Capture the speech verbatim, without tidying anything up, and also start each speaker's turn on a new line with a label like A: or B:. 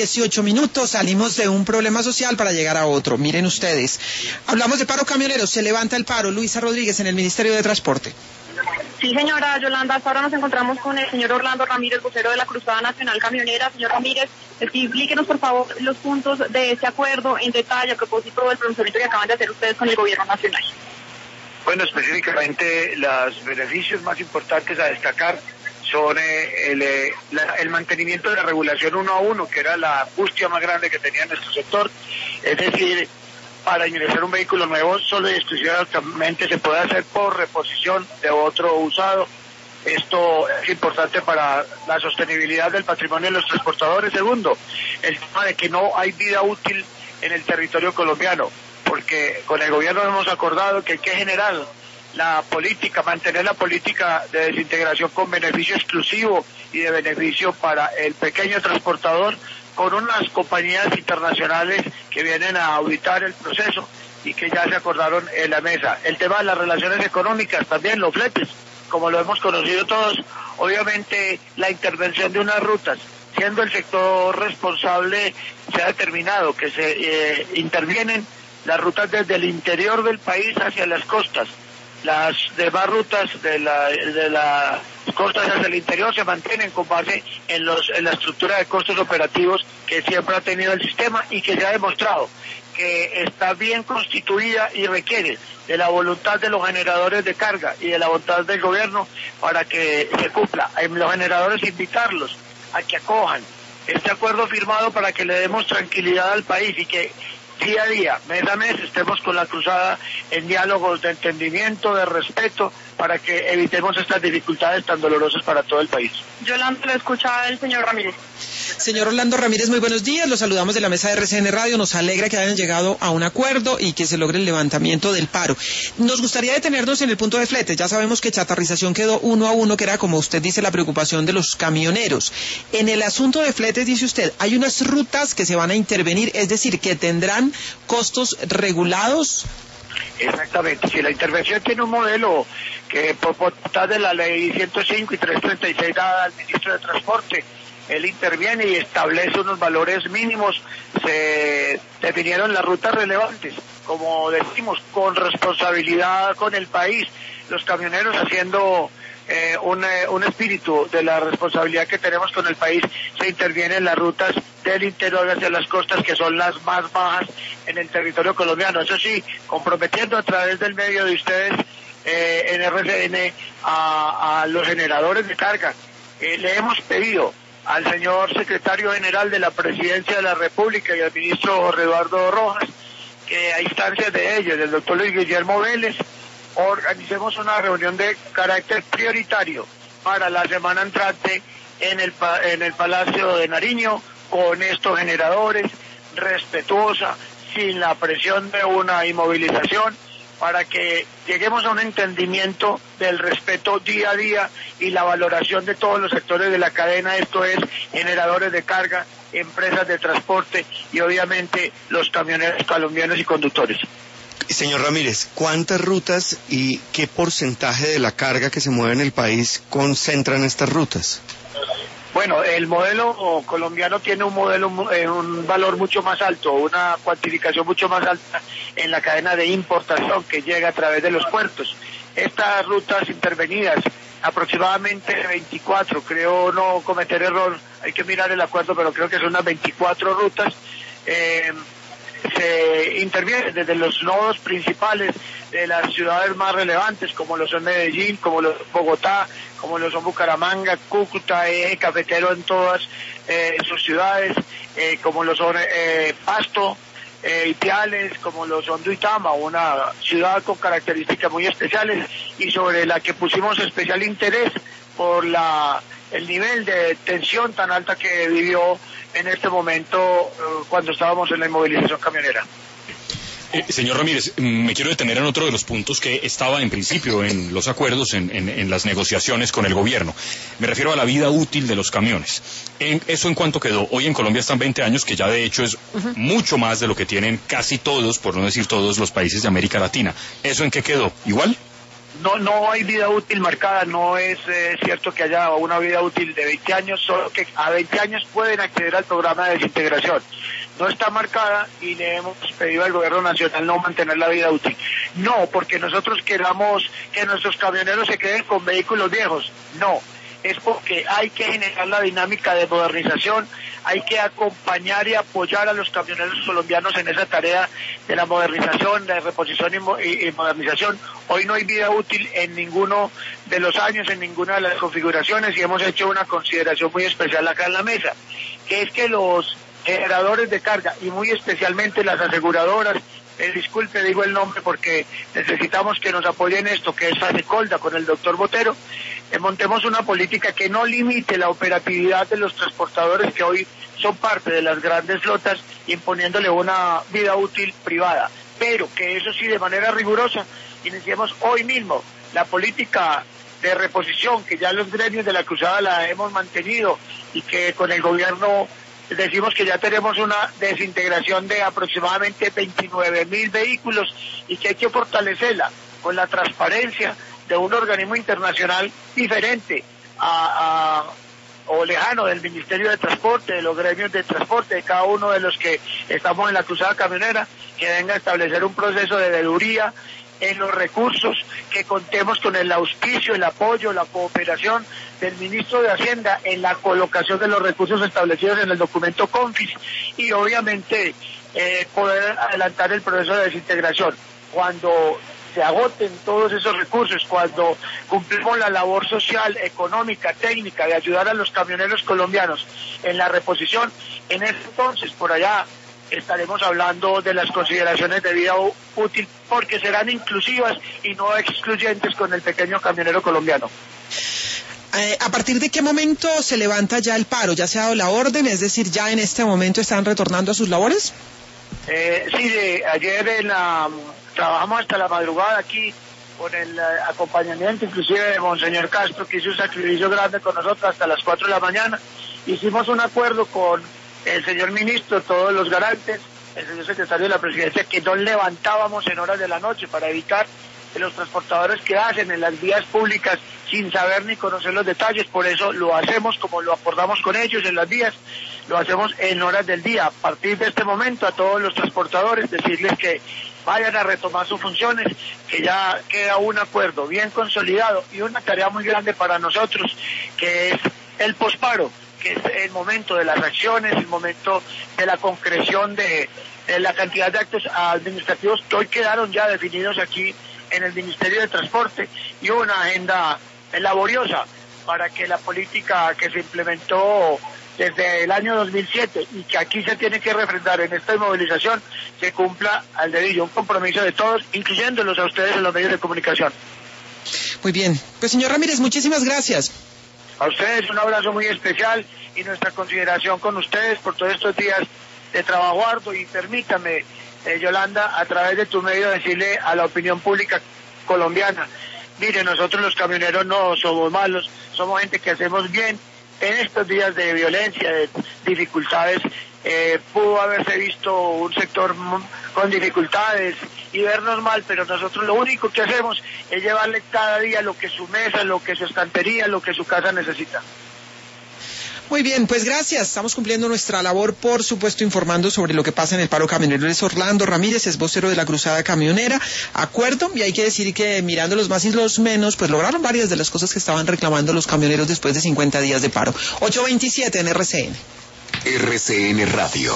A: dieciocho minutos, salimos de un problema social para llegar a otro. Miren ustedes, hablamos de paro camionero, se levanta el paro. Luisa Rodríguez en el Ministerio de Transporte.
B: Sí, señora Yolanda, hasta ahora nos encontramos con el señor Orlando Ramírez, vocero de la Cruzada Nacional Camionera. Señor Ramírez, explíquenos por favor los puntos de ese acuerdo en detalle a propósito del pronunciamiento que acaban de hacer ustedes con el gobierno nacional.
C: Bueno, específicamente los beneficios más importantes a destacar son eh, el, eh, la, el mantenimiento de la regulación uno a uno, que era la angustia más grande que tenía nuestro sector. Es decir, para ingresar un vehículo nuevo solo y exclusivamente se puede hacer por reposición de otro usado. Esto es importante para la sostenibilidad del patrimonio de los transportadores. Segundo, el tema de que no hay vida útil en el territorio colombiano, porque con el gobierno hemos acordado que hay que generar la política, mantener la política de desintegración con beneficio exclusivo y de beneficio para el pequeño transportador, con unas compañías internacionales que vienen a auditar el proceso y que ya se acordaron en la mesa. El tema de las relaciones económicas, también los fletes, como lo hemos conocido todos, obviamente la intervención de unas rutas, siendo el sector responsable, se ha determinado que se eh, intervienen las rutas desde el interior del país hacia las costas. Las demás rutas de, la, de las costas hacia el interior se mantienen con base en, los, en la estructura de costos operativos que siempre ha tenido el sistema y que se ha demostrado que está bien constituida y requiere de la voluntad de los generadores de carga y de la voluntad del gobierno para que se cumpla. En los generadores invitarlos a que acojan este acuerdo firmado para que le demos tranquilidad al país y que día a día, mes a mes, estemos con la cruzada en diálogos de entendimiento, de respeto, para que evitemos estas dificultades tan dolorosas para todo el país.
B: Yolanda, lo escucha el señor Ramírez.
A: Señor Orlando Ramírez, muy buenos días. Los saludamos de la mesa de R C N Radio. Nos alegra que hayan llegado a un acuerdo y que se logre el levantamiento del paro. Nos gustaría detenernos en el punto de fletes. Ya sabemos que chatarrización quedó uno a uno, que era, como usted dice, la preocupación de los camioneros. En el asunto de fletes, dice usted, hay unas rutas que se van a intervenir, es decir, que tendrán costos regulados.
C: Exactamente, si la intervención tiene un modelo que por voluntad de la ley ciento cinco y trescientos treinta y seis dada al ministro de Transporte, él interviene y establece unos valores mínimos, se definieron las rutas relevantes, como decimos, con responsabilidad con el país, los camioneros haciendo eh, un, eh, un espíritu de la responsabilidad que tenemos con el país, se intervienen en las rutas del interior hacia las costas, que son las más bajas en el territorio colombiano. Eso sí, comprometiendo a través del medio de ustedes eh, en R C N a, a los generadores de carga. Eh, le hemos pedido al señor secretario general de la Presidencia de la República y al ministro Jorge Eduardo Rojas, que a instancias de ellos, del doctor Luis Guillermo Vélez, organicemos una reunión de carácter prioritario para la semana entrante en el, en el Palacio de Nariño, con estos generadores, respetuosa, sin la presión de una inmovilización, para que lleguemos a un entendimiento del respeto día a día y la valoración de todos los sectores de la cadena, esto es, generadores de carga, empresas de transporte y obviamente los camioneros colombianos y conductores.
D: Señor Ramírez, ¿cuántas rutas y qué porcentaje de la carga que se mueve en el país concentran estas rutas?
C: Bueno, el modelo colombiano tiene un modelo, eh, un valor mucho más alto, una cuantificación mucho más alta en la cadena de importación que llega a través de los puertos. Estas rutas intervenidas, aproximadamente veinticuatro, creo no cometer error, hay que mirar el acuerdo, pero creo que son unas veinticuatro rutas, eh, se intervienen desde los nodos principales de las ciudades más relevantes, como lo son Medellín, como lo son Bogotá, como lo son Bucaramanga, Cúcuta, eje cafetero en todas eh, sus ciudades, eh, como lo son eh, Pasto, eh, Ipiales, como lo son Duitama, una ciudad con características muy especiales y sobre la que pusimos especial interés por la el nivel de tensión tan alta que vivió en este momento uh, cuando estábamos en la inmovilización camionera.
E: Eh, señor Ramírez, me quiero detener en otro de los puntos que estaba en principio en los acuerdos, en, en, en las negociaciones con el gobierno. Me refiero a la vida útil de los camiones. En, ¿Eso en cuánto quedó? Hoy en Colombia están veinte años, que ya de hecho es uh-huh. mucho más de lo que tienen casi todos, por no decir todos, los países de América Latina. ¿Eso en qué quedó? ¿Igual?
C: no, no hay vida útil marcada, no es eh, cierto que haya una vida útil de veinte años, solo que a veinte años pueden acceder al programa de desintegración. No está marcada y le hemos pedido al gobierno nacional no mantener la vida útil. No, porque nosotros queramos que nuestros camioneros se queden con vehículos viejos, no. Es porque hay que generar la dinámica de modernización, hay que acompañar y apoyar a los camioneros colombianos en esa tarea de la modernización, de reposición y, mo y, y modernización. Hoy no hay vida útil en ninguno de los años, en ninguna de las configuraciones, y hemos hecho una consideración muy especial acá en la mesa, que es que los generadores de carga y muy especialmente las aseguradoras, eh, disculpe, digo el nombre porque necesitamos que nos apoyen esto, que es Fasecolda con el doctor Botero, eh, montemos una política que no limite la operatividad de los transportadores que hoy son parte de las grandes flotas, imponiéndole una vida útil privada, pero que eso sí de manera rigurosa iniciemos hoy mismo la política de reposición que ya los gremios de la cruzada la hemos mantenido y que con el gobierno decimos que ya tenemos una desintegración de aproximadamente veintinueve mil vehículos y que hay que fortalecerla con la transparencia de un organismo internacional diferente a, a, o lejano del Ministerio de Transporte, de los gremios de transporte, de cada uno de los que estamos en la cruzada camionera, que venga a establecer un proceso de veeduría en los recursos, que contemos con el auspicio, el apoyo, la cooperación del ministro de Hacienda en la colocación de los recursos establecidos en el documento CONFIS y obviamente eh, poder adelantar el proceso de desintegración. Cuando se agoten todos esos recursos, cuando cumplimos la labor social, económica, técnica de ayudar a los camioneros colombianos en la reposición, en ese entonces por allá estaremos hablando de las consideraciones de vida útil porque serán inclusivas y no excluyentes con el pequeño camionero colombiano.
A: Eh, ¿A partir de qué momento se levanta ya el paro? ¿Ya se ha dado la orden? Es decir, ¿ya en este momento están retornando a sus labores?
C: Eh, sí, de, ayer en la, trabajamos hasta la madrugada aquí con el eh, acompañamiento inclusive de Monseñor Castro, que hizo un sacrificio grande con nosotros hasta las cuatro de la mañana. Hicimos un acuerdo con el señor ministro, todos los garantes, el señor secretario de la presidencia, que no levantábamos en horas de la noche para evitar que los transportadores que hacen en las vías públicas sin saber ni conocer los detalles, por eso lo hacemos como lo acordamos con ellos en las vías, lo hacemos en horas del día. A partir de este momento a todos los transportadores decirles que vayan a retomar sus funciones, que ya queda un acuerdo bien consolidado y una tarea muy grande para nosotros, que es el posparo, que es el momento de las acciones, el momento de la concreción de, de la cantidad de actos administrativos que hoy quedaron ya definidos aquí en el Ministerio de Transporte y una agenda laboriosa para que la política que se implementó desde el año dos mil siete y que aquí se tiene que refrendar en esta movilización se cumpla al dedillo, un compromiso de todos, incluyéndolos a ustedes en los medios de comunicación.
A: Muy bien, pues señor Ramírez, muchísimas gracias.
C: A ustedes un abrazo muy especial y nuestra consideración con ustedes por todos estos días de trabajo arduo y permítame, eh, Yolanda, a través de tu medio decirle a la opinión pública colombiana, mire, nosotros los camioneros no somos malos, somos gente que hacemos bien. En estos días de violencia, de dificultades, eh, pudo haberse visto un sector con dificultades y vernos mal, pero nosotros lo único que hacemos es llevarle cada día lo que su mesa, lo que su estantería, lo que su casa necesita.
A: Muy bien, pues gracias. Estamos cumpliendo nuestra labor, por supuesto, informando sobre lo que pasa en el paro camionero. Es Orlando Ramírez, es vocero de la Cruzada Camionera. Acuerdo, y hay que decir que mirando los más y los menos, pues lograron varias de las cosas que estaban reclamando los camioneros después de cincuenta días de paro. ocho veintisiete en R C N.
F: R C N Radio.